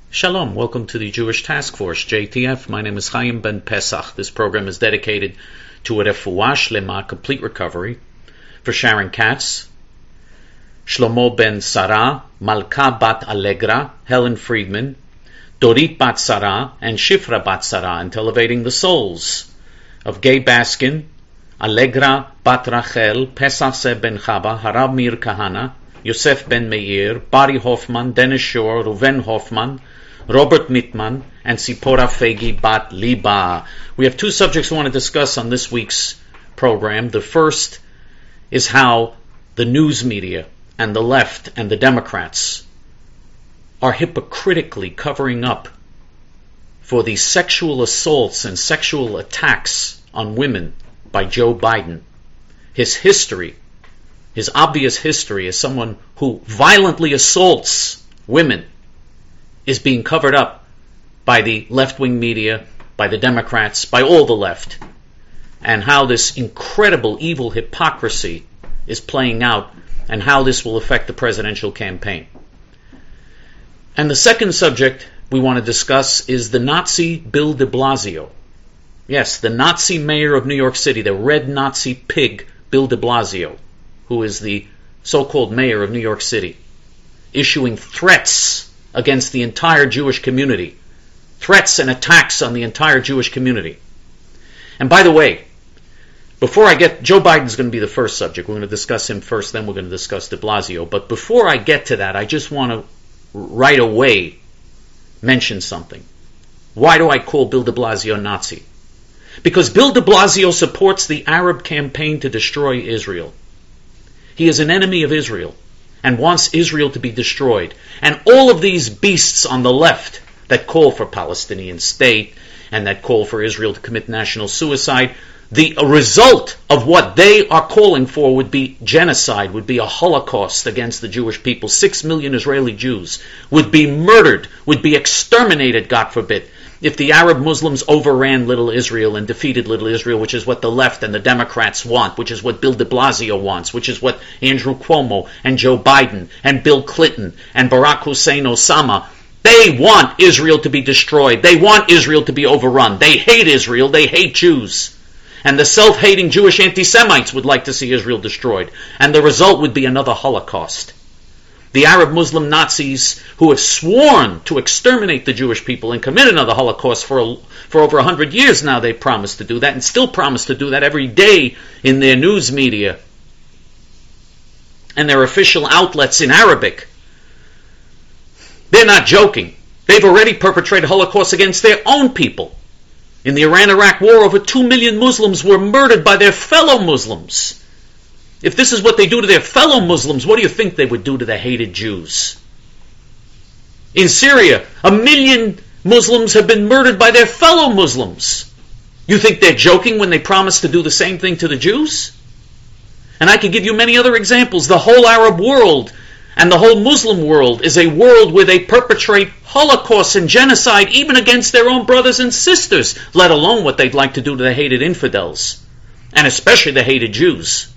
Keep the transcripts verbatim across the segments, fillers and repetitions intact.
Shalom, welcome to the Jewish Task Force, J T F. My name is Chaim Ben Pesach. This program is dedicated to a refuah shlema, complete recovery, for Sharon Katz, Shlomo Ben Sarah, Malka Bat Allegra, Helen Friedman, Dorit Bat Sarah, and Shifra Bat Sarah, and elevating the souls of Gay Baskin, Allegra Bat Rachel, Pesach Seb Ben Chaba, Harav Mir Kahana, Yosef Ben Meir, Bari Hoffman, Dennis Shor, Ruven Hoffman, Robert Mittman, and Sipora Fegi Bat Liba. We have two subjects we want to discuss on this week's program. The first is how the news media and the left and the Democrats are hypocritically covering up for the sexual assaults and sexual attacks on women by Joe Biden. His history, his obvious history as someone who violently assaults women, is being covered up by the left-wing media, by the Democrats, by all the left, and how this incredible evil hypocrisy is playing out and how this will affect the presidential campaign. And the second subject we want to discuss is the Nazi Bill de Blasio. Yes, the Nazi mayor of New York City, the red Nazi pig Bill de Blasio, who is the so-called mayor of New York City, issuing threats against the entire Jewish community, threats and attacks on the entire Jewish community. And by the way, before I get, Joe Biden's going to be the first subject. We're going to discuss him first, then we're going to discuss de Blasio. But before I get to that, I just want to right away mention something. Why do I call Bill de Blasio Nazi? Because Bill de Blasio supports the Arab campaign to destroy Israel. He is an enemy of Israel and wants Israel to be destroyed. And all of these beasts on the left that call for Palestinian state and that call for Israel to commit national suicide, the result of what they are calling for would be genocide, would be a holocaust against the Jewish people. Six million Israeli Jews would be murdered, would be exterminated, God forbid, if the Arab Muslims overran little Israel and defeated little Israel, which is what the left and the Democrats want, which is what Bill de Blasio wants, which is what Andrew Cuomo and Joe Biden and Bill Clinton and Barack Hussein Osama, they want Israel to be destroyed. They want Israel to be overrun. They hate Israel. They hate Jews. And the self-hating Jewish anti-Semites would like to see Israel destroyed. And the result would be another Holocaust. The Arab Muslim Nazis who have sworn to exterminate the Jewish people and commit another Holocaust for a, for over a hundred years now, they promise to do that and still promise to do that every day in their news media and their official outlets in Arabic. They're not joking. They've already perpetrated Holocaust against their own people. In the Iran-Iraq war, over two million Muslims were murdered by their fellow Muslims. If this is what they do to their fellow Muslims, what do you think they would do to the hated Jews? In Syria, a million Muslims have been murdered by their fellow Muslims. You think they're joking when they promise to do the same thing to the Jews? And I could give you many other examples. The whole Arab world and the whole Muslim world is a world where they perpetrate Holocaust and genocide even against their own brothers and sisters, let alone what they'd like to do to the hated infidels, and especially the hated Jews.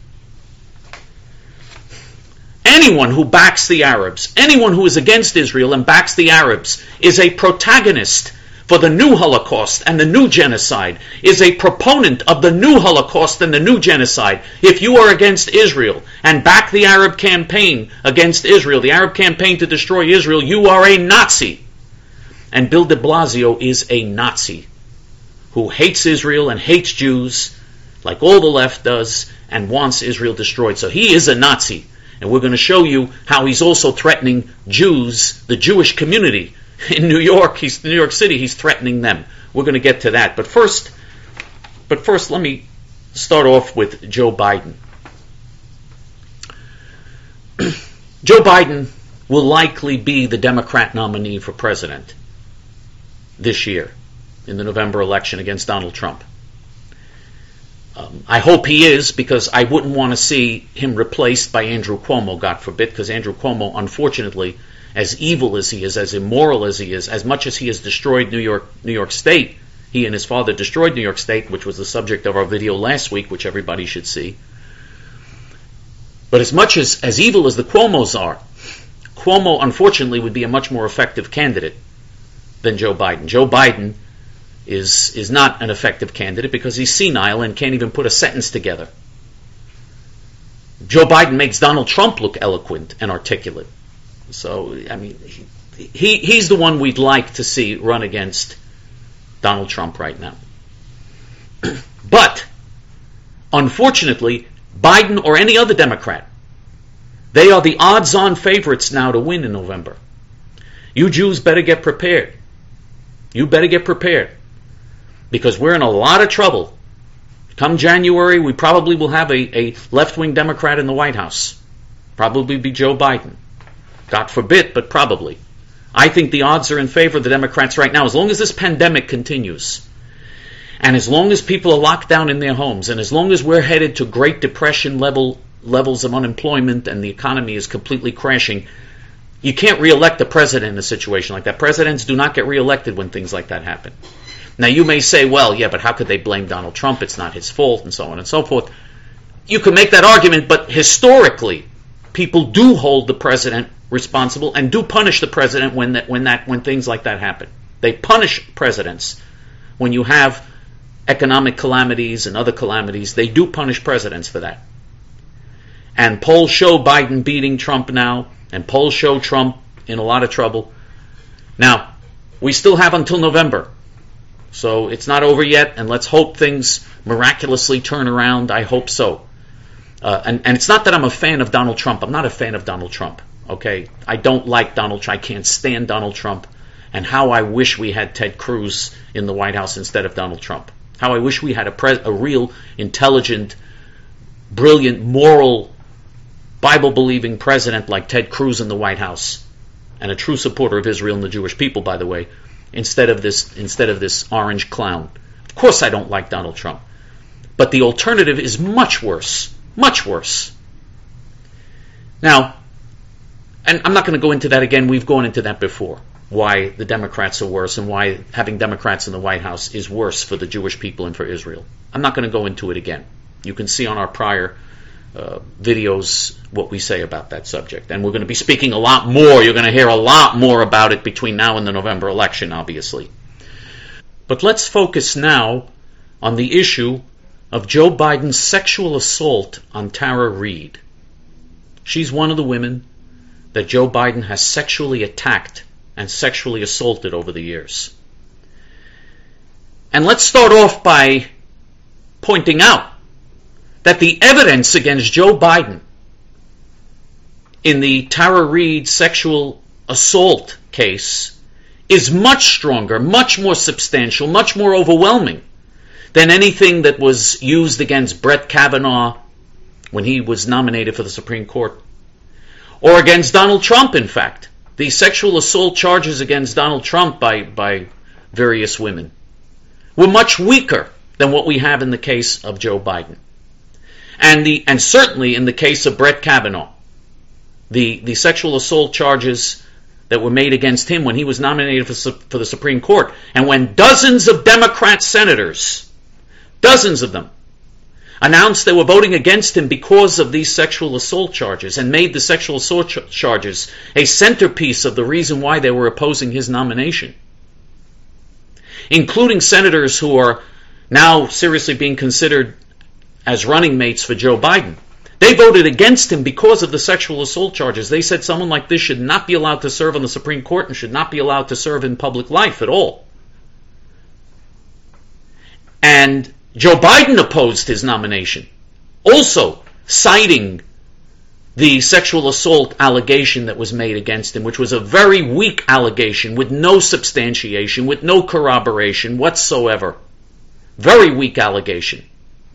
Anyone who backs the Arabs, anyone who is against Israel and backs the Arabs, is a protagonist for the new Holocaust and the new genocide, is a proponent of the new Holocaust and the new genocide. If you are against Israel and back the Arab campaign against Israel, the Arab campaign to destroy Israel, you are a Nazi. And Bill de Blasio is a Nazi who hates Israel and hates Jews like all the left does and wants Israel destroyed. So he is a Nazi. And we're going to show you how he's also threatening Jews, the Jewish community. In New York, he's New York City, he's threatening them. We're going to get to that. But first, but first let me start off with Joe Biden. Joe Biden will likely be the Democrat nominee for president this year in the November election against Donald Trump. Um, I hope he is, because I wouldn't want to see him replaced by Andrew Cuomo, God forbid, because Andrew Cuomo, unfortunately, as evil as he is, as immoral as he is, as much as he has destroyed New York, New York State, he and his father destroyed New York State, which was the subject of our video last week, which everybody should see. But as much as, as evil as the Cuomos are, Cuomo, unfortunately, would be a much more effective candidate than Joe Biden. Joe Biden is is not an effective candidate because he's senile and can't even put a sentence together. Joe Biden makes Donald Trump look eloquent and articulate. So, I mean, he, he he's the one we'd like to see run against Donald Trump right now. But, unfortunately, Biden or any other Democrat, they are the odds-on favorites now to win in November. You Jews better get prepared. You better get prepared. Because we're in a lot of trouble. Come January, we probably will have a, a left-wing Democrat in the White House. Probably be Joe Biden. God forbid, but probably. I think the odds are in favor of the Democrats right now, as long as this pandemic continues. And as long as people are locked down in their homes, and as long as we're headed to Great Depression level levels of unemployment and the economy is completely crashing, you can't re-elect a president in a situation like that. Presidents do not get re-elected when things like that happen. Now you may say, well, yeah, but how could they blame Donald Trump? It's not his fault, and so on and so forth. You can make that argument, but historically, people do hold the president responsible and do punish the president when that when that when things like that happen. They punish presidents when you have economic calamities and other calamities. They do punish presidents for that. And polls show Biden beating Trump now, and polls show Trump in a lot of trouble. Now, we still have until November, so it's not over yet, and let's hope things miraculously turn around. I hope so. Uh, and, and it's not that I'm a fan of Donald Trump. I'm not a fan of Donald Trump, okay? I don't like Donald Trump. I can't stand Donald Trump. And how I wish we had Ted Cruz in the White House instead of Donald Trump. How I wish we had a, pre- a real, intelligent, brilliant, moral, Bible-believing president like Ted Cruz in the White House, and a true supporter of Israel and the Jewish people, by the way, instead of this instead of this orange clown. Of course I don't like Donald Trump. But the alternative is much worse. Much worse. Now, and I'm not going to go into that again. We've gone into that before. Why the Democrats are worse and why having Democrats in the White House is worse for the Jewish people and for Israel. I'm not going to go into it again. You can see on our prior uh, videos what we say about that subject. And we're going to be speaking a lot more. You're going to hear a lot more about it between now and the November election, obviously. But let's focus now on the issue of Joe Biden's sexual assault on Tara Reade. She's one of the women that Joe Biden has sexually attacked and sexually assaulted over the years. And let's start off by pointing out that the evidence against Joe Biden in the Tara Reade sexual assault case is much stronger, much more substantial, much more overwhelming than anything that was used against Brett Kavanaugh when he was nominated for the Supreme Court, or against Donald Trump, in fact. The sexual assault charges against Donald Trump by, by various women were much weaker than what we have in the case of Joe Biden. And the and certainly in the case of Brett Kavanaugh, the, the sexual assault charges that were made against him when he was nominated for, for the Supreme Court, and when dozens of Democrat senators, dozens of them, announced they were voting against him because of these sexual assault charges and made the sexual assault ch- charges a centerpiece of the reason why they were opposing his nomination, including senators who are now seriously being considered as running mates for Joe Biden. They voted against him because of the sexual assault charges. They said someone like this should not be allowed to serve on the Supreme Court and should not be allowed to serve in public life at all. And Joe Biden opposed his nomination, also citing the sexual assault allegation that was made against him, which was a very weak allegation with no substantiation, with no corroboration whatsoever. Very weak allegation.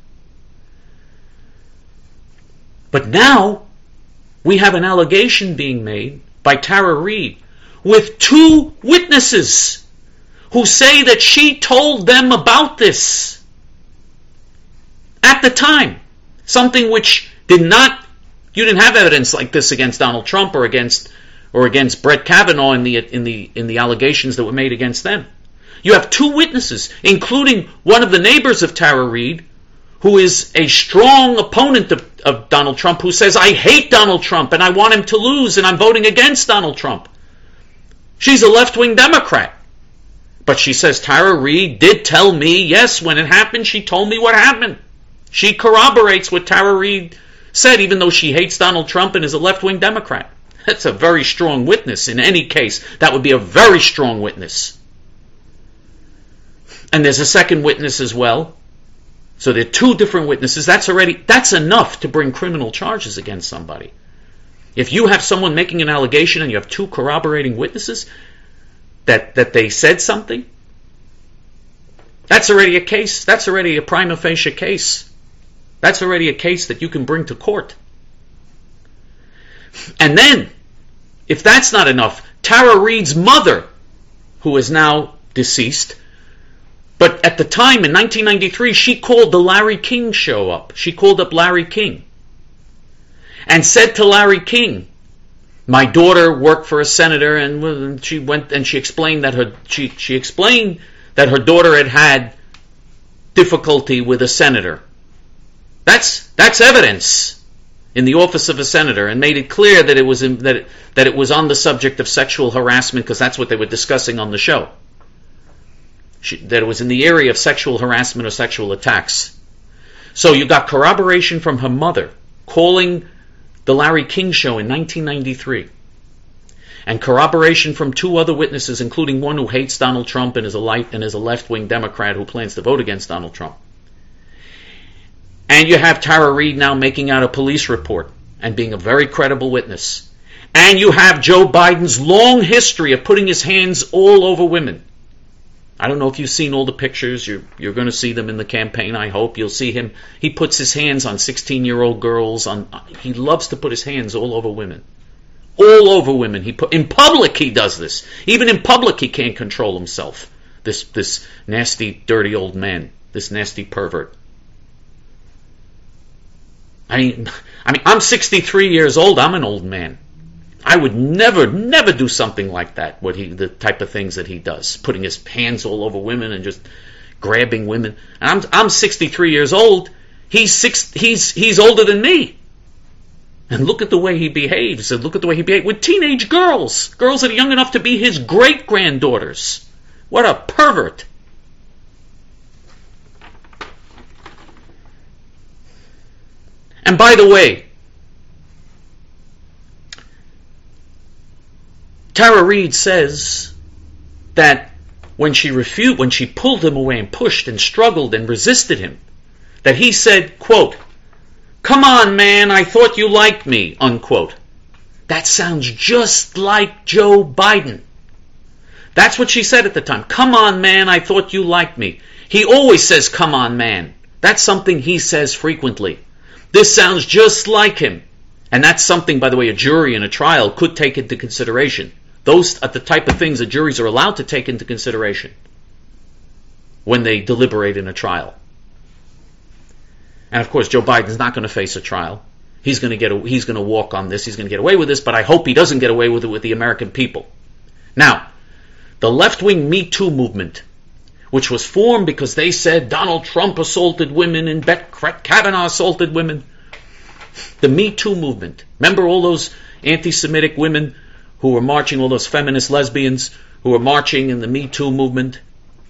But now we have an allegation being made by Tara Reade with two witnesses who say that she told them about this at the time. Something which did not, you didn't have evidence like this against Donald Trump or against or against Brett Kavanaugh in the in the in the allegations that were made against them. You have two witnesses, including one of the neighbors of Tara Reade, who is a strong opponent of, of Donald Trump, who says, I hate Donald Trump and I want him to lose and I'm voting against Donald Trump. She's a left-wing Democrat. But she says Tara Reade did tell me, yes, when it happened, she told me what happened. She corroborates what Tara Reade said, even though she hates Donald Trump and is a left-wing Democrat. That's a very strong witness. In any case, that would be a very strong witness. And there's a second witness as well. So there are two different witnesses. That's already, that's enough to bring criminal charges against somebody. If you have someone making an allegation and you have two corroborating witnesses that, that they said something, that's already a case. That's already a prima facie case. That's already a case that you can bring to court. And then, if that's not enough, Tara Reade's mother, who is now deceased, but at the time in nineteen ninety-three, she called the Larry King show up. She called up Larry King and said to Larry King, my daughter worked for a senator, and she went and she explained that her she she explained that her daughter had had difficulty with a senator. That's that's evidence in the office of a senator, and made it clear that it was in, that it, that it was on the subject of sexual harassment, because that's what they were discussing on the show. She, that it was in the area of sexual harassment or sexual attacks. So you got corroboration from her mother calling the Larry King show in nineteen ninety-three, and corroboration from two other witnesses, including one who hates Donald Trump and is a light and is a left-wing Democrat who plans to vote against Donald Trump. And you have Tara Reade now making out a police report and being a very credible witness. And you have Joe Biden's long history of putting his hands all over women. I don't know if you've seen all the pictures. You're, you're going to see them in the campaign, I hope. You'll see him. He puts his hands on sixteen-year-old girls. On, he loves to put his hands all over women. All over women. He put, in public he does this. Even in public he can't control himself. This, this nasty, dirty old man. This nasty pervert. I mean, I mean, I'm sixty-three years old. I'm an old man. I would never, never do something like that. What he, the type of things that he does, putting his hands all over women and just grabbing women. And I'm, I'm sixty-three years old. He's six. He's, he's older than me. And look at the way he behaves. And look at the way he behaves with teenage girls, girls that are young enough to be his great granddaughters. What a pervert! And by the way, Tara Reade says that when she refused, when she pulled him away and pushed and struggled and resisted him, that he said, quote, "Come on, man, I thought you liked me," unquote. That sounds just like Joe Biden. That's what she said at the time. "Come on, man, I thought you liked me." He always says, "Come on, man." That's something he says frequently. This sounds just like him. And that's something, by the way, a jury in a trial could take into consideration. Those are the type of things that juries are allowed to take into consideration when they deliberate in a trial. And of course, Joe Biden's not going to face a trial. He's going to get a, he's going to walk on this. He's going to get away with this, but I hope he doesn't get away with it with the American people. Now, the left-wing Me Too movement, which was formed because they said Donald Trump assaulted women and Brett Kavanaugh assaulted women. The Me Too movement. Remember all those anti-Semitic women who were marching, all those feminist lesbians who were marching in the Me Too movement?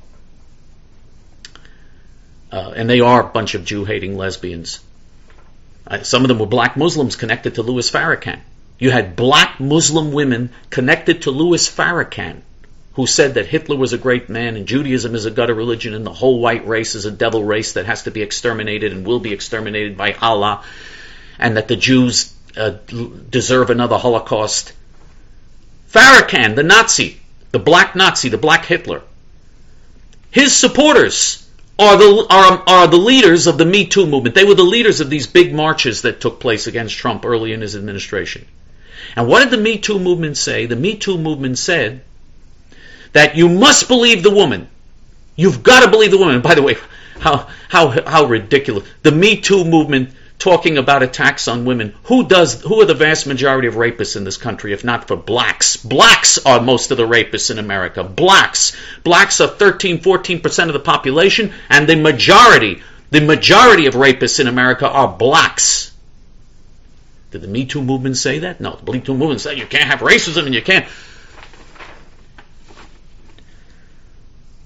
Uh, and they are a bunch of Jew-hating lesbians. Uh, some of them were black Muslims connected to Louis Farrakhan. You had black Muslim women connected to Louis Farrakhan, who said that Hitler was a great man and Judaism is a gutter religion and the whole white race is a devil race that has to be exterminated and will be exterminated by Allah, and that the Jews uh, deserve another Holocaust. Farrakhan, the Nazi, the black Nazi, the black Hitler, his supporters are the are, are the leaders of the Me Too movement. They were the leaders of these big marches that took place against Trump early in his administration. And what did the Me Too movement say? The Me Too movement said that you must believe the woman. You've got to believe the woman. By the way, how how how ridiculous. The Me Too movement talking about attacks on women. Who does who are the vast majority of rapists in this country, if not for blacks? Blacks are most of the rapists in America. Blacks. Blacks are thirteen, fourteen percent of the population, and the majority, the majority of rapists in America are blacks. Did the Me Too movement say that? No, the Me Too movement said you can't have racism and you can't.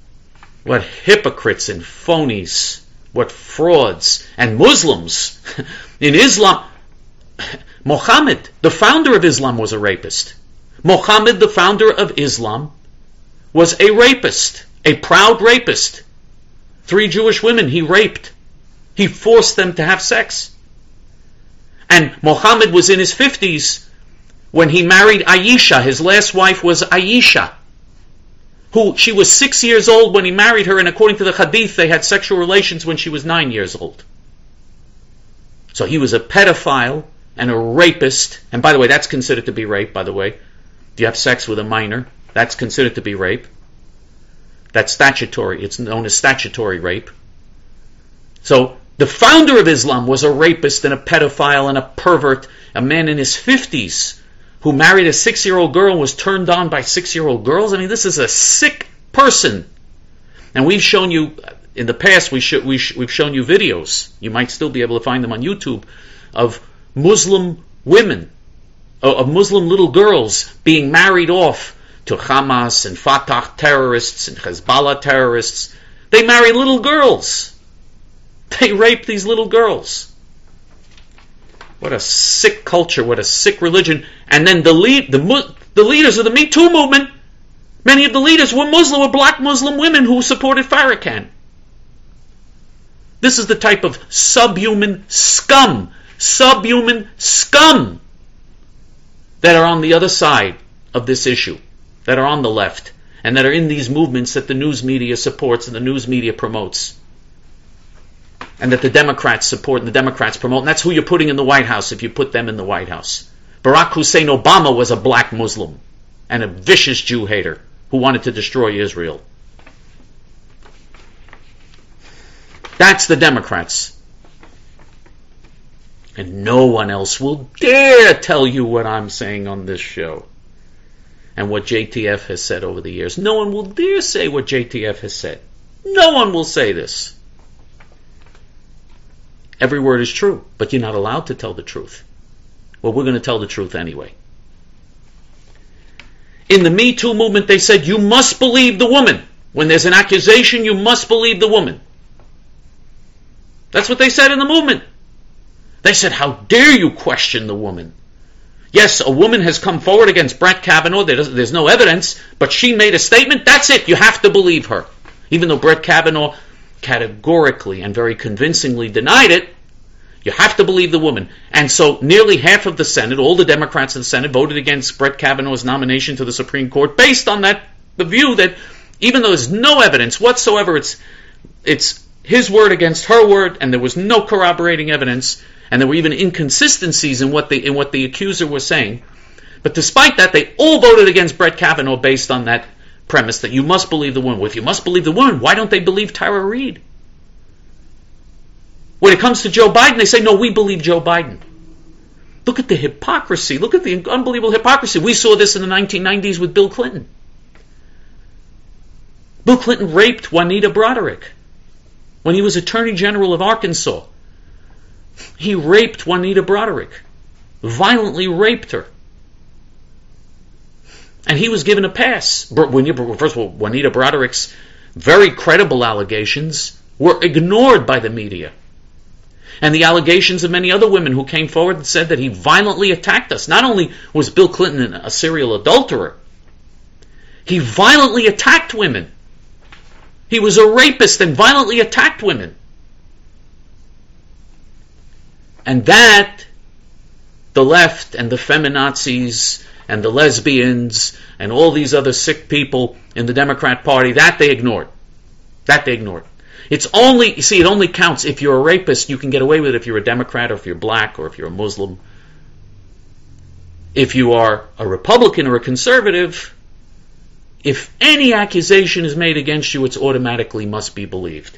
What hypocrites and phonies. What frauds. And Muslims. In Islam, Muhammad, the founder of Islam, was a rapist. Muhammad, the founder of Islam, was a rapist. A proud rapist. Three Jewish women he raped. He forced them to have sex. And Muhammad was in his fifties when he married Aisha. His last wife was Aisha, who she was six years old when he married her, and according to the hadith, they had sexual relations when she was nine years old. So he was a pedophile and a rapist. And by the way, that's considered to be rape, by the way. If you have sex with a minor, that's considered to be rape. That's statutory. It's known as statutory rape. So the founder of Islam was a rapist and a pedophile and a pervert, a man in his fifties who married a six-year-old girl and was turned on by six-year-old girls. I mean, this is a sick person. And we've shown you, in the past, we sh- we sh- we've shown you videos. You might still be able to find them on YouTube, of Muslim women, of Muslim little girls being married off to Hamas and Fatah terrorists and Hezbollah terrorists. They marry little girls. They rape these little girls. What a sick culture, what a sick religion. And then the lead, the, the leaders of the Me Too movement, many of the leaders were Muslim, were black Muslim women who supported Farrakhan. This is the type of subhuman scum, subhuman scum that are on the other side of this issue, that are on the left, and that are in these movements that the news media supports and the news media promotes, and that the Democrats support and the Democrats promote. And that's who you're putting in the White House if you put them in the White House. Barack Hussein Obama was a black Muslim and a vicious Jew hater who wanted to destroy Israel. That's the Democrats. And no one else will dare tell you what I'm saying on this show and what J T F has said over the years. No one will dare say what J T F has said. No one will say this. Every word is true, but you're not allowed to tell the truth. Well, we're going to tell the truth anyway. In the Me Too movement, they said, you must believe the woman. When there's an accusation, you must believe the woman. That's what they said in the movement. They said, how dare you question the woman? Yes, a woman has come forward against Brett Kavanaugh. There there's no evidence, but she made a statement. That's it. You have to believe her. Even though Brett Kavanaugh categorically and very convincingly denied it, you have to believe the woman. And so nearly half of the Senate, all the Democrats in the Senate, voted against Brett Kavanaugh's nomination to the Supreme Court based on that, the view that even though there's no evidence whatsoever, it's it's his word against her word, and there was no corroborating evidence, and there were even inconsistencies in what the in what the accuser was saying. But despite that, they all voted against Brett Kavanaugh based on that premise that you must believe the woman. Well, if you must believe the woman, why don't they believe Tara Reid? When it comes to Joe Biden, they say, no, we believe Joe Biden. Look at the hypocrisy. Look at the unbelievable hypocrisy. We saw this in the nineteen nineties with Bill Clinton. Bill Clinton raped Juanita Broderick when he was Attorney General of Arkansas. He raped Juanita Broderick, violently raped her. And he was given a pass. First of all, Juanita Broderick's very credible allegations were ignored by the media. And the allegations of many other women who came forward and said that he violently attacked us. Not only was Bill Clinton a serial adulterer, he violently attacked women. He was a rapist and violently attacked women. And that, the left and the feminazis and the lesbians and all these other sick people in the Democrat Party, that they ignored. That they ignored. It's only, you see, it only counts if you're a rapist. You can get away with it if you're a Democrat or if you're black or if you're a Muslim. If you are a Republican or a conservative, if any accusation is made against you, it's automatically must be believed.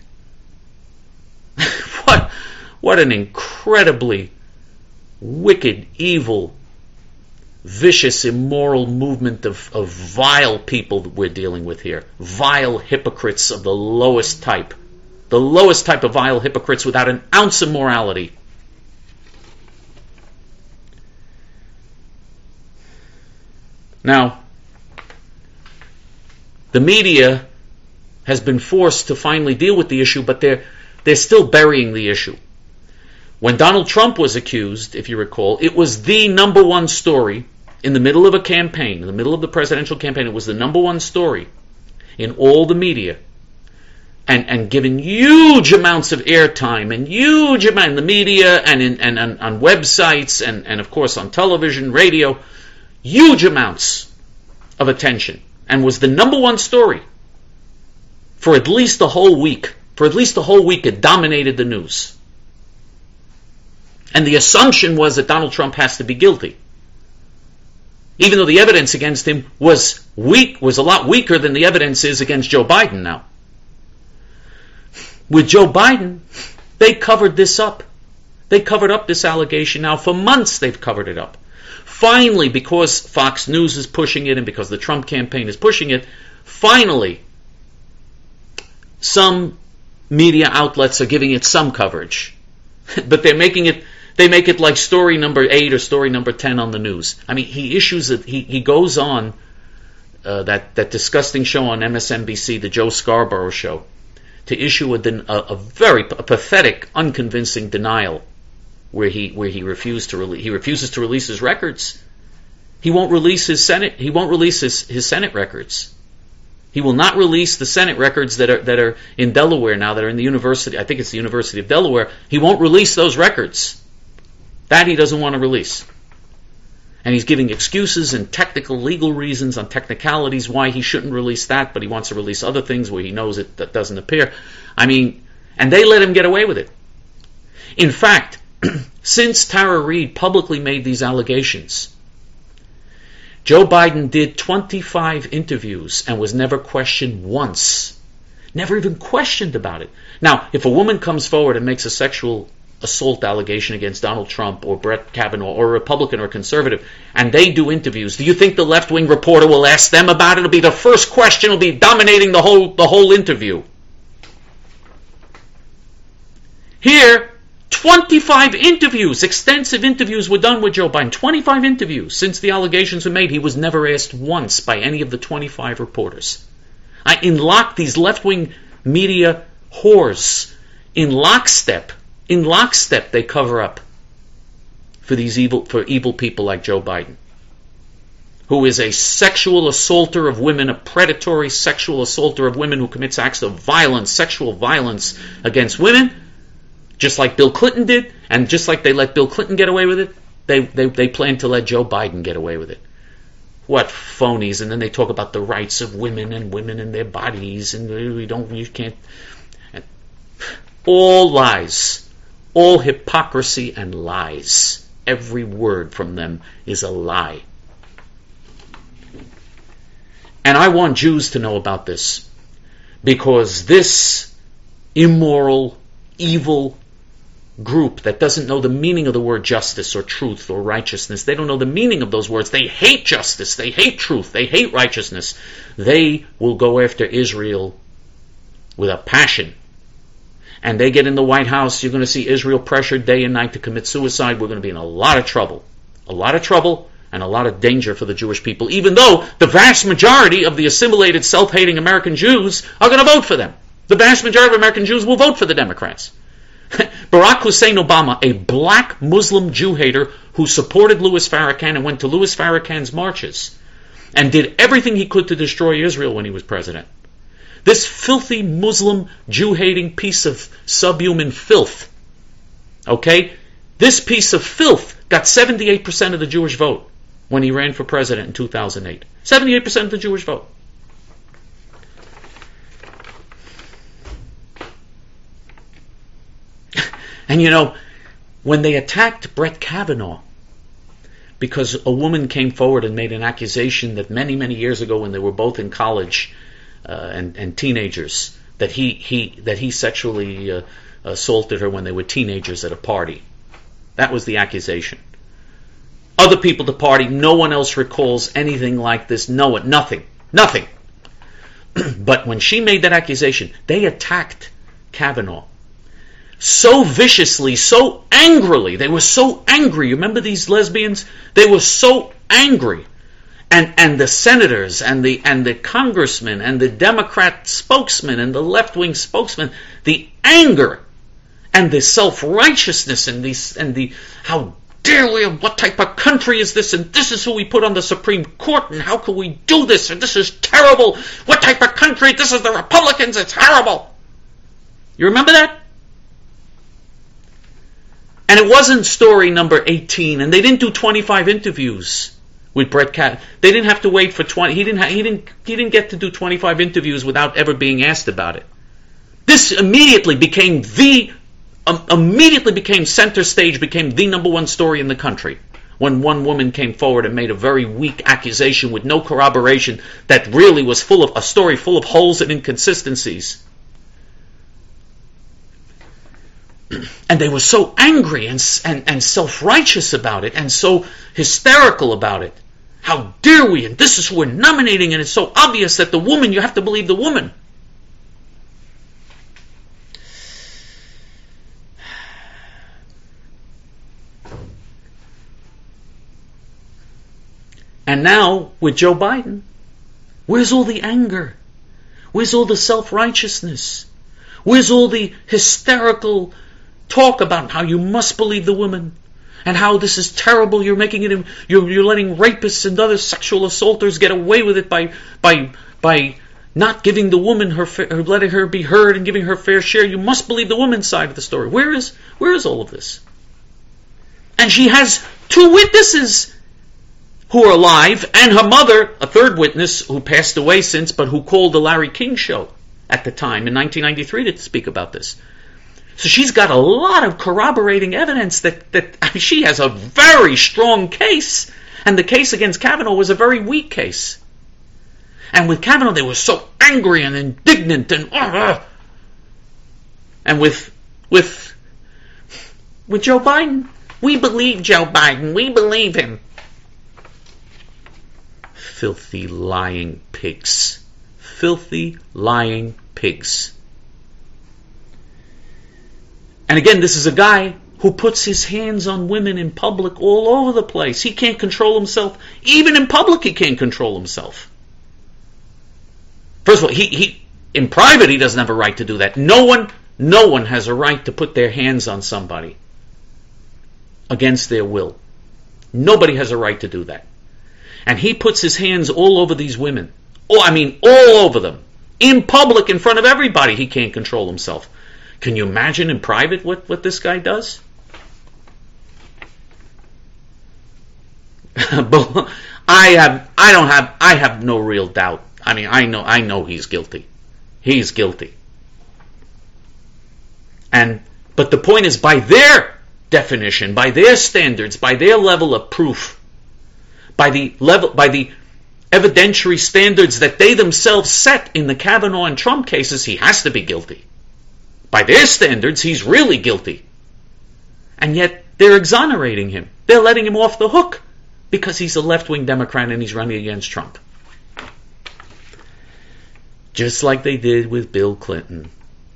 what, what an incredibly wicked, evil, vicious, immoral movement of, of vile people that we're dealing with here. Vile hypocrites of the lowest type. The lowest type of vile hypocrites without an ounce of morality. Now, the media has been forced to finally deal with the issue, but they're they're still burying the issue. When Donald Trump was accused, if you recall, it was the number one story in the middle of a campaign, in the middle of the presidential campaign. It was the number one story in all the media, and and given huge amounts of airtime and huge amount in the media and in and, and on websites and, and of course on television, radio, huge amounts of attention, and was the number one story for at least a whole week. For at least a whole week, it dominated the news. And the assumption was that Donald Trump has to be guilty, even though the evidence against him was weak, was a lot weaker than the evidence is against Joe Biden now. With Joe Biden, they covered this up. They covered up this allegation now. For months they've covered it up. Finally, because Fox News is pushing it and because the Trump campaign is pushing it, finally, some media outlets are giving it some coverage. But they're making it, they make it like story number eight or story number ten on the news. I mean, he issues it, he, he goes on uh, that, that disgusting show on M S N B C, the Joe Scarborough show, to issue a, a, a very a pathetic, unconvincing denial, where he where he refused to release he refuses to release his records. He won't release his Senate. He won't release his, his Senate records. He will not release the Senate records that are that are in Delaware now, that are in the University. I think it's the University of Delaware. He won't release those records. That he doesn't want to release. And he's giving excuses and technical legal reasons on technicalities why he shouldn't release that, but he wants to release other things where he knows it that doesn't appear. I mean, and they let him get away with it. In fact, since Tara Reade publicly made these allegations, Joe Biden did twenty-five interviews and was never questioned once. Never even questioned about it. Now, if a woman comes forward and makes a sexual assault allegation against Donald Trump or Brett Kavanaugh or a Republican or a conservative, and they do interviews, do you think the left-wing reporter will ask them about it? It'll be the first question, it'll be dominating the whole the whole interview. Here, twenty-five interviews, extensive interviews were done with Joe Biden. twenty-five interviews since the allegations were made. He was never asked once by any of the twenty-five reporters. I, in lock, these left-wing media whores, in lockstep, in lockstep, they cover up for these evil, for evil people like Joe Biden, who is a sexual assaulter of women, a predatory sexual assaulter of women who commits acts of violence, sexual violence against women, just like Bill Clinton did, and just like they let Bill Clinton get away with it, they they, they plan to let Joe Biden get away with it. What phonies! And then they talk about the rights of women and women and their bodies, and we don't, you can't. And all lies. All hypocrisy and lies. Every word from them is a lie. And I want Jews to know about this, because this immoral, evil group that doesn't know the meaning of the word justice or truth or righteousness, they don't know the meaning of those words. They hate justice, they hate truth, they hate righteousness. They will go after Israel with a passion. And they get in the White House, you're going to see Israel pressured day and night to commit suicide. We're going to be in a lot of trouble. A lot of trouble and a lot of danger for the Jewish people, even though the vast majority of the assimilated, self-hating American Jews are going to vote for them. The vast majority of American Jews will vote for the Democrats. Barack Hussein Obama, a black Muslim Jew hater who supported Louis Farrakhan and went to Louis Farrakhan's marches and did everything he could to destroy Israel when he was president. This filthy Muslim Jew-hating piece of subhuman filth, okay? This piece of filth got seventy-eight percent of the Jewish vote when he ran for president in two thousand eight. seventy-eight percent of the Jewish vote. And you know, when they attacked Brett Kavanaugh, because a woman came forward and made an accusation that many, many years ago when they were both in college, Uh, and, and teenagers, that he, he that he sexually uh, assaulted her when they were teenagers at a party. That was the accusation. Other people at the party, no one else recalls anything like this. No, nothing, nothing. But when she made that accusation, they attacked Kavanaugh so viciously, so angrily. They were so angry. You remember these lesbians? They were so angry. And and the senators and the and the congressmen and the Democrat spokesman and the left-wing spokesman, the anger and the self-righteousness and the and the how dare we, what type of country is this, and this is who we put on the Supreme Court, and how can we do this, and this is terrible, what type of country, this is the Republicans, it's horrible. You remember that? And it wasn't story number eighteen, and they didn't do twenty-five interviews with Brett Kavanaugh. They didn't have to wait for twenty, he didn't ha- he didn't he didn't get to do twenty-five interviews without ever being asked about it. This immediately became the Um, immediately became center stage, became the number one story in the country when one woman came forward and made a very weak accusation with no corroboration that really was full of a story full of holes and inconsistencies. And they were so angry and, and, and self-righteous about it and so hysterical about it. How dare we? And this is who we're nominating, and it's so obvious that the woman, you have to believe the woman. And now, with Joe Biden, where's all the anger? Where's all the self-righteousness? Where's all the hysterical talk about how you must believe the woman? And how this is terrible, you're making it, you're, you're letting rapists and other sexual assaulters get away with it by by by not giving the woman her, or letting her be heard and giving her fair share. You must believe the woman's side of the story. Where is, where is all of this? And she has two witnesses who are alive, and her mother, a third witness who passed away since, but who called the Larry King show at the time in nineteen ninety-three to speak about this. So she's got a lot of corroborating evidence that, that I mean, she has a very strong case, and the case against Kavanaugh was a very weak case. And with Kavanaugh, they were so angry and indignant, and uh, and with with with Joe Biden, we believe Joe Biden, we believe him. Filthy, lying pigs. Filthy, lying pigs. And again, this is a guy who puts his hands on women in public all over the place. He can't control himself. Even in public, he can't control himself. First of all, he, he in private, he doesn't have a right to do that. No one, no one has a right to put their hands on somebody against their will. Nobody has a right to do that. And he puts his hands all over these women. Oh, I mean, all over them. In public, in front of everybody, he can't control himself. Can you imagine in private what, what this guy does? I have, I don't have, I have no real doubt. I mean, I know, I know he's guilty. He's guilty. And, but the point is, by their definition, by their standards, by their level of proof, by the level, by the evidentiary standards that they themselves set in the Kavanaugh and Trump cases, he has to be guilty. By their standards, he's really guilty. And yet, they're exonerating him. They're letting him off the hook because he's a left-wing Democrat and he's running against Trump. Just like they did with Bill Clinton.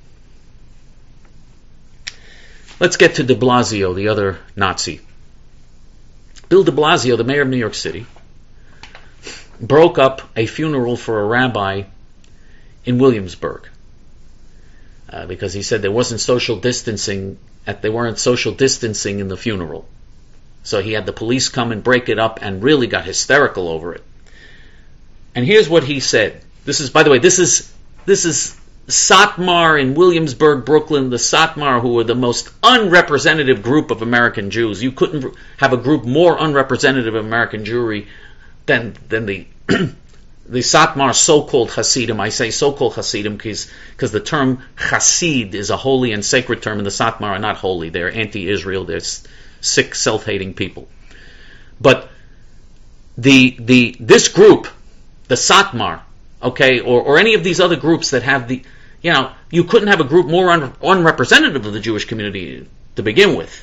Let's get to de Blasio, the other Nazi. Bill de Blasio, the mayor of New York City, broke up a funeral for a rabbi in Williamsburg uh, because he said there wasn't social distancing, at, they weren't social distancing in the funeral. So he had the police come and break it up and really got hysterical over it. And here's what he said. This is, by the way, this is this is Satmar in Williamsburg, Brooklyn, the Satmar, who were the most unrepresentative group of American Jews. You couldn't have a group more unrepresentative of American Jewry than than the the Satmar so-called Hasidim. I say so-called Hasidim because because the term Hasid is a holy and sacred term, and the Satmar are not holy. They're anti-Israel. They're sick, self-hating people. But the the this group, the Satmar, okay, or, or any of these other groups that have the, you know, you couldn't have a group more un, unrepresentative of the Jewish community to begin with.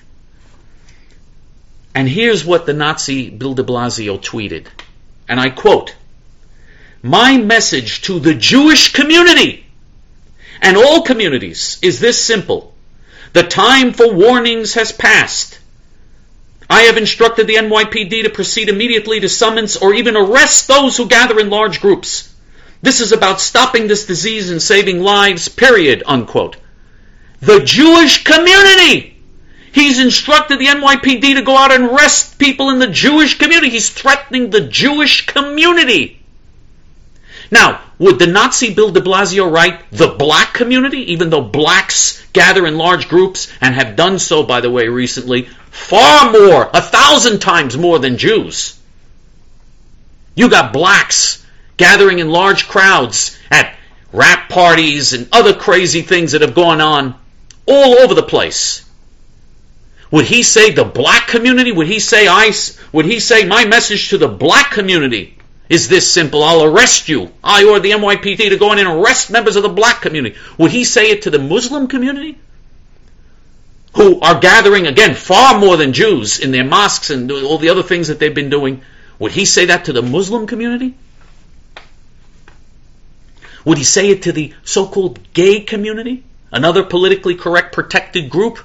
And here's what the Nazi Bill de Blasio tweeted, and I quote, "My message to the Jewish community and all communities is this simple. The time for warnings has passed. I have instructed the N Y P D to proceed immediately to summons or even arrest those who gather in large groups. This is about stopping this disease and saving lives, period, unquote. The Jewish community! He's instructed the N Y P D to go out and arrest people in the Jewish community. He's threatening the Jewish community. Now, would the Nazi Bill de Blasio write the black community, even though blacks gather in large groups and have done so, by the way, recently, far more, a thousand times more than Jews? You got blacks gathering in large crowds at rap parties and other crazy things that have gone on all over the place. Would he say the black community? Would he say I? Would he say my message to the black community is this simple? I'll arrest you. I order the N Y P D to go in and arrest members of the black community. Would he say it to the Muslim community, who are gathering, again, far more than Jews in their mosques and all the other things that they've been doing? Would he say that to the Muslim community? Would he say it to the so-called gay community, another politically correct protected group?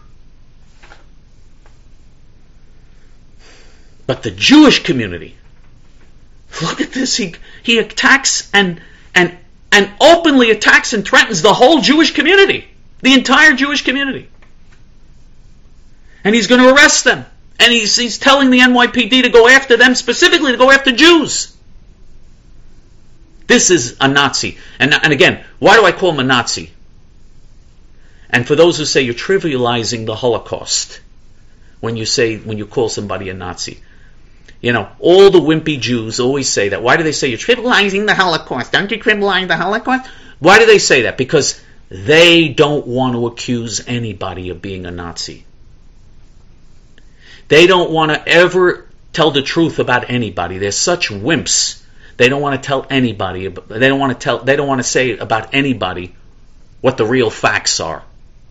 But the Jewish community, look at this, he he attacks and and and openly attacks and threatens the whole Jewish community, the entire Jewish community. And he's going to arrest them. And he's he's telling the N Y P D to go after them, specifically to go after Jews. This is a Nazi. And, and again, why do I call him a Nazi? And for those who say you're trivializing the Holocaust when you say when you call somebody a Nazi. You know, all the wimpy Jews always say that. Why do they say you're trivializing the Holocaust? Don't you trivialize the Holocaust? Why do they say that? Because they don't want to accuse anybody of being a Nazi. They don't want to ever tell the truth about anybody. They're such wimps. They don't want to tell anybody. They don't want to tell. They don't want to say about anybody what the real facts are.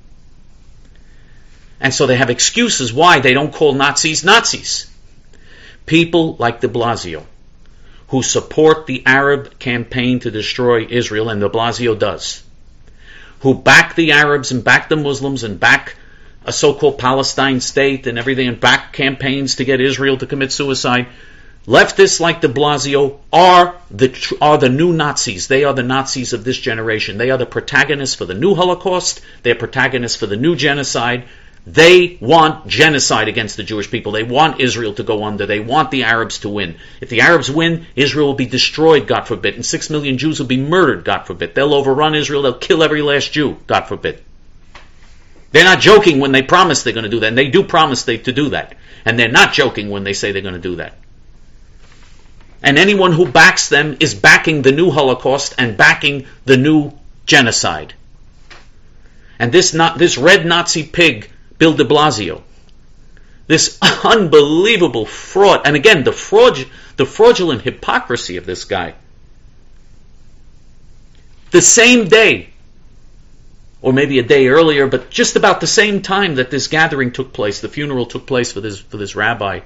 And so they have excuses why they don't call Nazis Nazis. People like de Blasio, who support the Arab campaign to destroy Israel, and de Blasio does, who back the Arabs and back the Muslims and back a so-called Palestine state and everything, and back campaigns to get Israel to commit suicide. Leftists like de Blasio are the are the new Nazis. They are the Nazis of this generation. They are the protagonists for the new Holocaust. They're protagonists for the new genocide. They want genocide against the Jewish people. They want Israel to go under. They want the Arabs to win. If the Arabs win, Israel will be destroyed, God forbid, and six million Jews will be murdered, God forbid. They'll overrun Israel. They'll kill every last Jew, God forbid. They're not joking when they promise they're going to do that, and they do promise they, to do that. And they're not joking when they say they're going to do that. And anyone who backs them is backing the new Holocaust and backing the new genocide. And this not this red Nazi pig, Bill de Blasio, this unbelievable fraud, and again, the fraud, the fraudulent hypocrisy of this guy. The same day, or maybe a day earlier, but just about the same time that this gathering took place, the funeral took place for this for this rabbi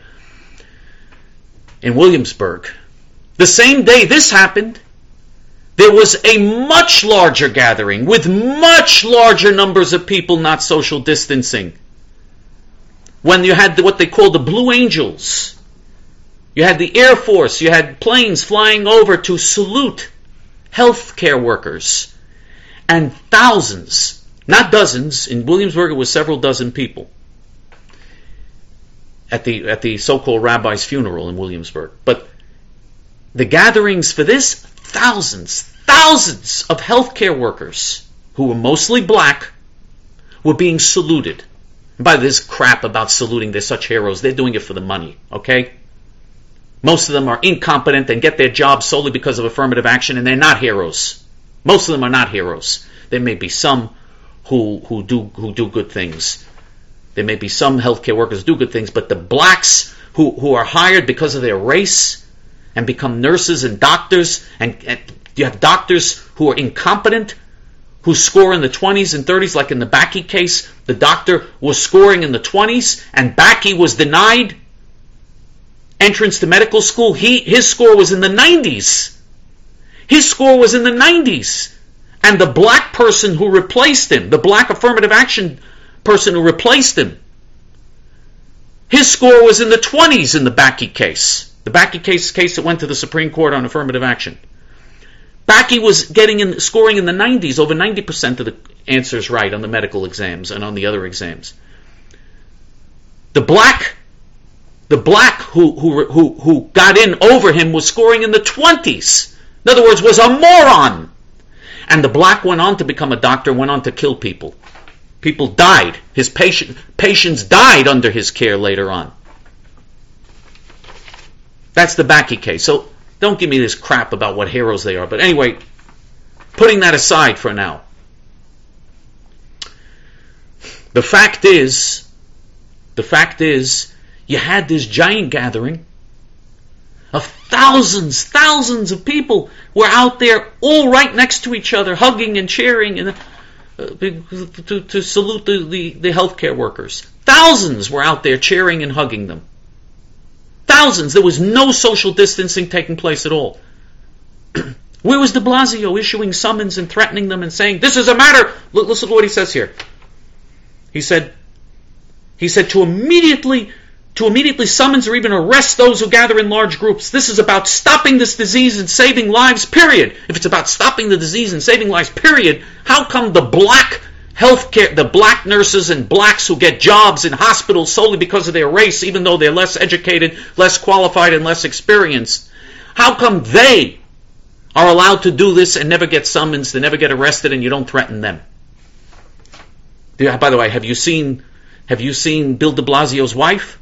in Williamsburg. The same day this happened, there was a much larger gathering with much larger numbers of people not social distancing. When you had what they call the Blue Angels, you had the Air Force, you had planes flying over to salute healthcare workers, and thousands, not dozens, in Williamsburg it was several dozen people at the at the so-called rabbi's funeral in Williamsburg. But the gatherings for this, thousands, thousands of healthcare workers who were mostly black were being saluted. And by this crap about saluting, they're such heroes. They're doing it for the money, okay? Most of them are incompetent and get their jobs solely because of affirmative action, and they're not heroes. Most of them are not heroes. There may be some who who do who do good things. There may be some healthcare workers who do good things, but the blacks who, who are hired because of their race and become nurses and doctors, and, and you have doctors who are incompetent, who score in the twenties and thirties, like in the Backy case. The doctor was scoring in the twenties, and Backy was denied entrance to medical school. He his score was in the nineties. His score was in the nineties. And the black person who replaced him, the black affirmative action person who replaced him, His score was in the twenties in the Bakke case. The Bakke case case that went to the Supreme Court on affirmative action. Bakke was getting in, scoring in the nineties, over ninety percent of the answers right on the medical exams and on the other exams. The black, the black who who who who got in over him was scoring in the twenties. In other words, was a moron. And the black went on to become a doctor, went on to kill people. People died. His patient, patients died under his care later on. That's the Bakke case. So don't give me this crap about what heroes they are. But anyway, putting that aside for now. The fact is, the fact is, you had this giant gathering of thousands, thousands of people were out there all right next to each other, hugging and cheering and uh, to, to salute the, the, the healthcare workers. Thousands were out there cheering and hugging them. Thousands. There was no social distancing taking place at all. Where was de Blasio issuing summons and threatening them and saying, this is a matter... Look, listen to what he says here. He said, he said to immediately... to immediately summons or even arrest those who gather in large groups. This is about stopping this disease and saving lives, period. If it's about stopping the disease and saving lives, period, how come the black healthcare, the black nurses and blacks who get jobs in hospitals solely because of their race, even though they're less educated, less qualified, and less experienced, how come they are allowed to do this and never get summons, they never get arrested, and you don't threaten them? By the way, have you seen, have you seen Bill de Blasio's wife?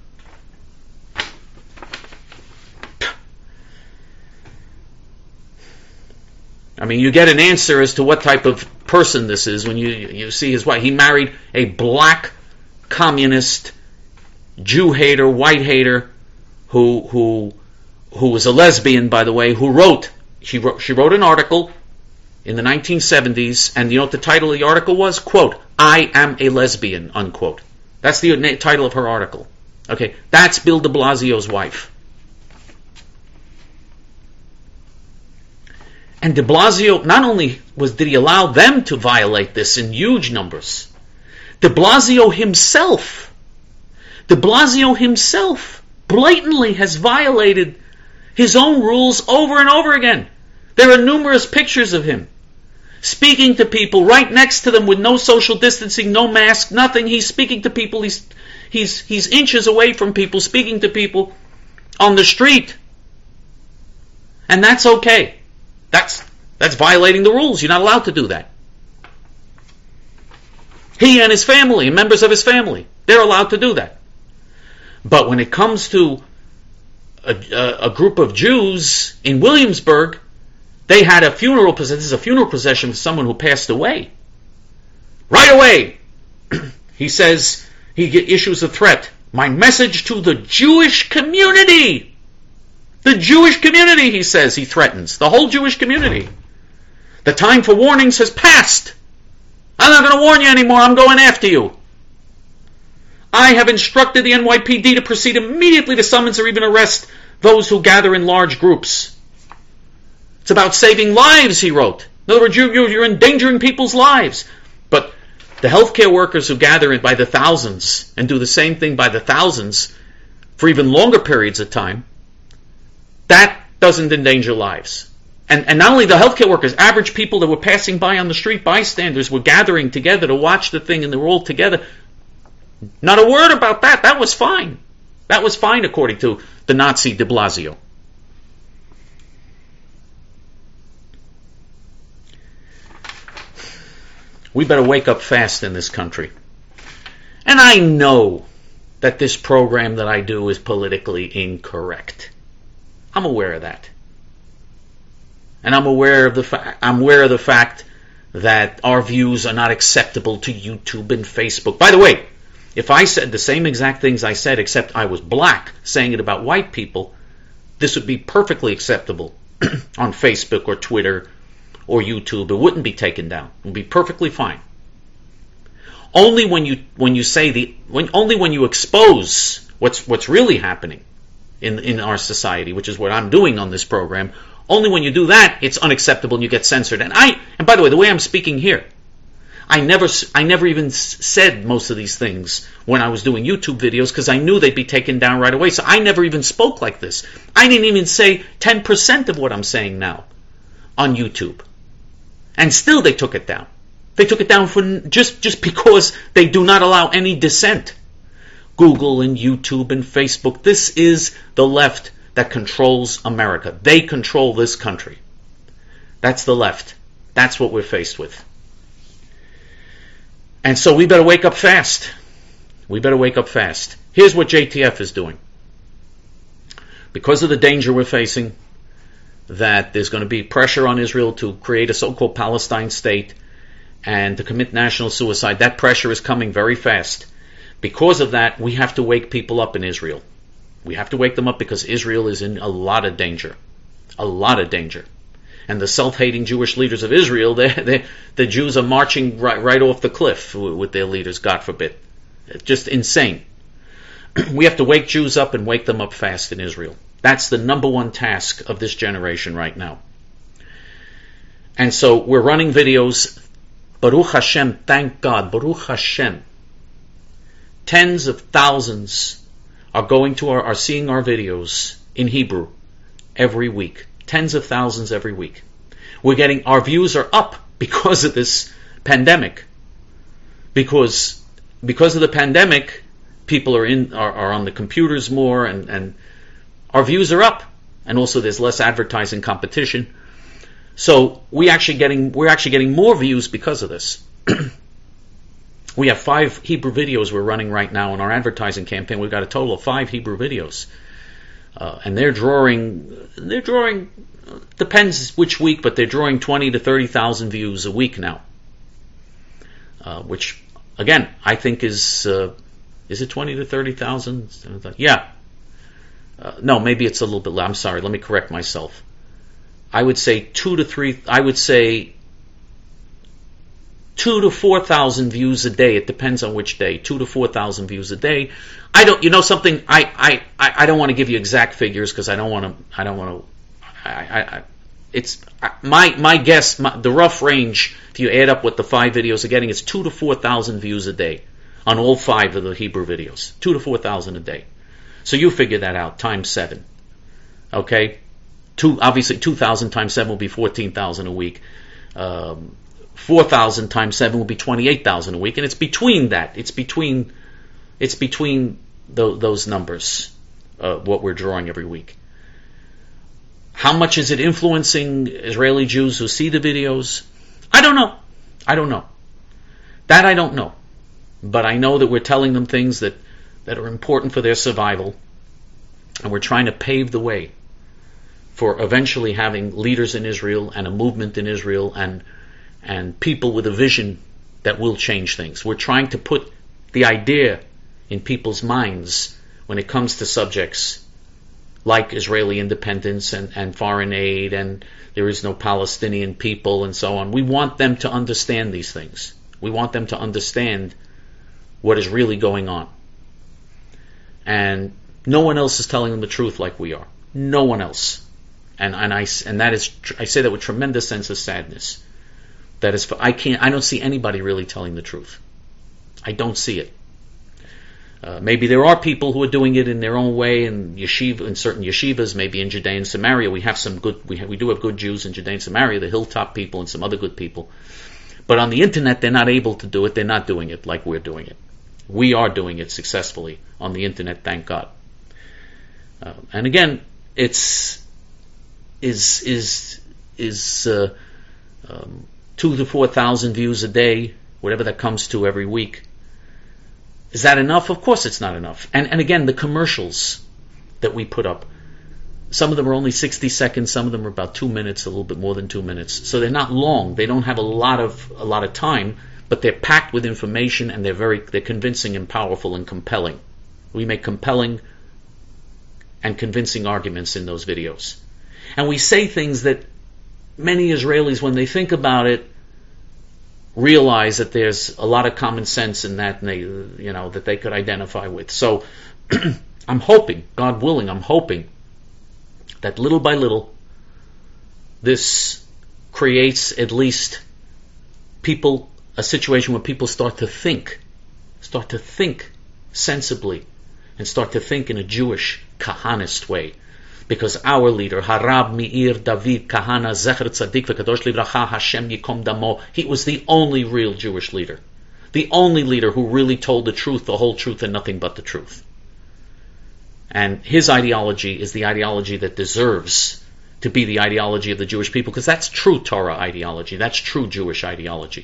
I mean, you get an answer as to what type of person this is when you you see his wife. He married a black communist, Jew hater, white hater, who who who was a lesbian, by the way, who wrote she wrote she wrote an article in the nineteen seventies, and you know what the title of the article was? Quote, "I am a lesbian," unquote. That's the title of her article. Okay, that's Bill de Blasio's wife. And de Blasio, not only was did he allow them to violate this in huge numbers, de Blasio himself, de Blasio himself blatantly has violated his own rules over and over again. There are numerous pictures of him speaking to people right next to them with no social distancing, no mask, nothing. He's speaking to people, he's, he's, he's inches away from people, speaking to people on the street. And that's okay. That's that's violating the rules. You're not allowed to do that. He and his family, and members of his family, they're allowed to do that. But when it comes to a, a, a group of Jews in Williamsburg, they had a funeral procession. This is a funeral procession for someone who passed away. Right away, he says, he issues a threat. My message to the Jewish community. The Jewish community, he says, he threatens. The whole Jewish community. The time for warnings has passed. I'm not going to warn you anymore. I'm going after you. I have instructed the N Y P D to proceed immediately to summons or even arrest those who gather in large groups. It's about saving lives, he wrote. In other words, you, you, you're endangering people's lives. But the healthcare workers who gather in by the thousands and do the same thing by the thousands for even longer periods of time, that doesn't endanger lives. And, and not only the healthcare workers, average people that were passing by on the street, bystanders, were gathering together to watch the thing, and they were all together. Not a word about that. That was fine. That was fine according to the Nazi de Blasio. We better wake up fast in this country. And I know that this program that I do is politically incorrect. I'm aware of that. And I'm aware of the fa- I'm aware of the fact that our views are not acceptable to YouTube and Facebook. By the way, if I said the same exact things I said, except I was black, saying it about white people, this would be perfectly acceptable on Facebook or Twitter or YouTube. It wouldn't be taken down. It would be perfectly fine. Only when you when you say the when only when you expose what's what's really happening in in our society, which is what I'm doing on this program, only when you do that, it's unacceptable and you get censored. And I and by the way, the way I'm speaking here, I never, I never even said most of these things when I was doing YouTube videos because I knew they'd be taken down right away. So I never even spoke like this. I didn't even say ten percent of what I'm saying now on YouTube. And still they took it down. They took it down for just, just because they do not allow any dissent. Google and YouTube and Facebook, this is the left that controls America. They control this country. That's the left. That's what we're faced with. And so we better wake up fast. We better wake up fast. Here's what J T F is doing. Because of the danger we're facing, that there's going to be pressure on Israel to create a so-called Palestine state and to commit national suicide. That pressure is coming very fast. Because of that, we have to wake people up in Israel. We have to wake them up because Israel is in a lot of danger. A lot of danger. And the self-hating Jewish leaders of Israel, they, they, the Jews are marching right, right off the cliff with their leaders, God forbid. Just insane. We have to wake Jews up and wake them up fast in Israel. That's the number one task of this generation right now. And so we're running videos. Baruch Hashem, thank God, Baruch Hashem. Tens of thousands are going to our, are seeing our videos in Hebrew every week. Tens of thousands every week. We're getting, our views are up because of this pandemic. Because, because of the pandemic, people are in, are, are on the computers more and, and our views are up. And also there's less advertising competition. So we actually getting, we're actually getting more views because of this. We have five Hebrew videos we're running right now in our advertising campaign. We've got a total of five Hebrew videos. Uh, and they're drawing, they're drawing, depends which week, but they're drawing twenty to thirty thousand views a week now. Uh, which, again, I think is, uh, is it twenty to thirty thousand? Yeah. Uh, no, maybe it's a little bit less. I'm sorry, let me correct myself. I would say two to three, I would say two to four thousand views a day. It depends on which day. Two to four thousand views a day. I don't, you know something, I, I, I don't want to give you exact figures because I don't want to, I don't want to, I, I, I it's, my, my guess, my, the rough range, if you add up what the five videos are getting, it's two to four thousand views a day on all five of the Hebrew videos. Two to four thousand a day. So you figure that out, times seven. Okay? Two, obviously two thousand times seven will be fourteen thousand a week. Um, four thousand times seven will be twenty-eight thousand a week. And it's between that. It's between, it's between th- those numbers, uh, what we're drawing every week. How much is it influencing Israeli Jews who see the videos? I don't know. I don't know. That I don't know. But I know that we're telling them things that, that are important for their survival. And we're trying to pave the way for eventually having leaders in Israel and a movement in Israel and and people with a vision that will change things. We're trying to put the idea in people's minds when it comes to subjects like Israeli independence and, and foreign aid and there is no Palestinian people and so on. We want them to understand these things. We want them to understand what is really going on. And no one else is telling them the truth like we are. No one else. And and I and that is I say that with tremendous sense of sadness. That is, I can't. I don't see anybody really telling the truth. I don't see it. Uh, maybe there are people who are doing it in their own way in yeshiva, in certain yeshivas, maybe in Judea and Samaria. We have some good. We have, we do have good Jews in Judea and Samaria, the hilltop people, and some other good people. But on the internet, they're not able to do it. They're not doing it like we're doing it. We are doing it successfully on the internet. Thank God. Uh, and again, it's is is is. Uh, um, Two to four thousand views a day, whatever that comes to every week. Is that enough? Of course it's not enough. And and again, the commercials that we put up, some of them are only sixty seconds, some of them are about two minutes, a little bit more than two minutes. So they're not long. They don't have a lot of a lot of time, but they're packed with information and they're very they're convincing and powerful and compelling. We make compelling and convincing arguments in those videos. And we say things that many Israelis, when they think about it, realize that there's a lot of common sense in that, and they, you know, that they could identify with. So, I'm hoping, God willing, I'm hoping that little by little, this creates at least people a situation where people start to think, start to think sensibly, and start to think in a Jewish Kahanist way. Because our leader, Harab Meir David Kahana Zecher Tzadik V'Kadosh Livracha Hashem Yikom Damo, he was the only real Jewish leader. The only leader who really told the truth, the whole truth, and nothing but the truth. And his ideology is the ideology that deserves to be the ideology of the Jewish people, because that's true Torah ideology. That's true Jewish ideology.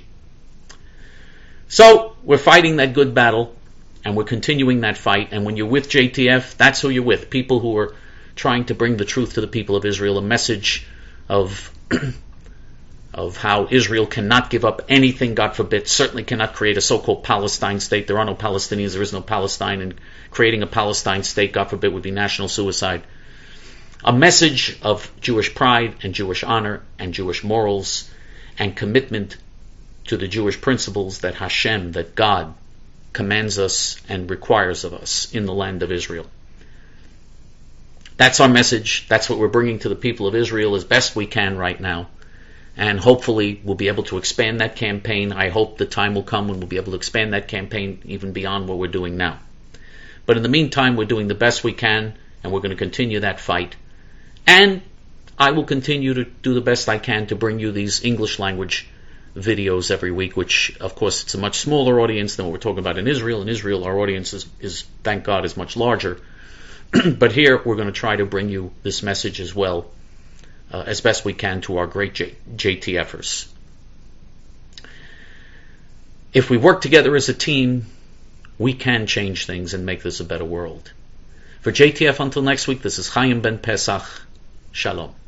So, we're fighting that good battle, and we're continuing that fight, and when you're with J T F, that's who you're with. People who are trying to bring the truth to the people of Israel, a message of of how Israel cannot give up anything, God forbid, certainly cannot create a so-called Palestine state. There are no Palestinians, there is no Palestine, and creating a Palestine state, God forbid, would be national suicide. A message of Jewish pride and Jewish honor and Jewish morals and commitment to the Jewish principles that Hashem, that God, commands us and requires of us in the land of Israel. That's our message. That's what we're bringing to the people of Israel as best we can right now. And hopefully we'll be able to expand that campaign. I hope the time will come when we'll be able to expand that campaign even beyond what we're doing now. But in the meantime, we're doing the best we can, and we're going to continue that fight. And I will continue to do the best I can to bring you these English language videos every week, which, of course, it's a much smaller audience than what we're talking about in Israel. In Israel, our audience is, is thank God, is much larger. But here, we're going to try to bring you this message as well, uh, as best we can to our great J- JTFers. If we work together as a team, we can change things and make this a better world. For J T F, until next week, this is Chaim Ben Pesach. Shalom.